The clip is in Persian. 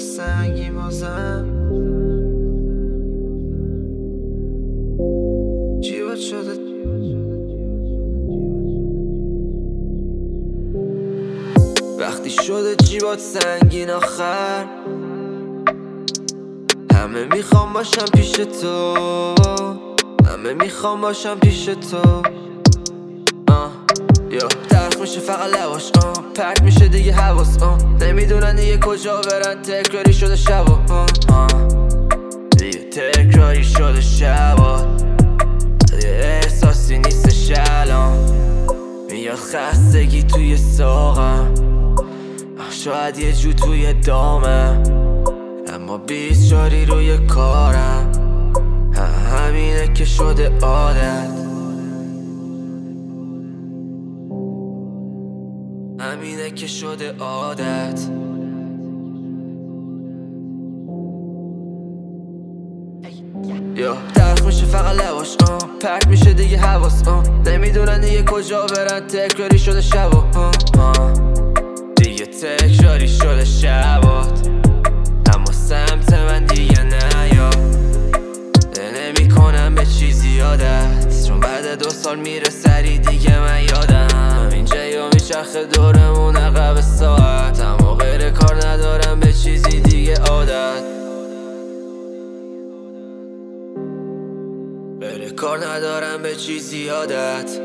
سنگی بازم جیبت شده وقتی شده جیبات سنگین آخر همه میخوام باشم پیش تو همه میخوام باشم پیش تو تلخ میشه فقط لباش پرک میشه دیگه حواس نمیدونن دیگه کجا برن تکراری شده شبا دیگه تکراری شده شبا دیگه احساسی نیستش الان میاد خستگی توی ساقم شاید یه جو توی دامم اما 20 جاری روی کارم همینه که شده عادت همینه که شده عادت تلخ میشه فقط لباش پرک میشه دیگه حواس نمیدونن دیگه کجا برن تکراری شده شبا دیگه تکراری شده شبات اما سمت من دیگه نیا نمی کنم به چیزی عادت چون بعد 2 سال میره سری دیگه من یادم اینجا یا میچرخه دورمون عقب ساعت اما غیر کار ندارم به چیزی دیگه عادت غیر کار ندارم به چیزی عادت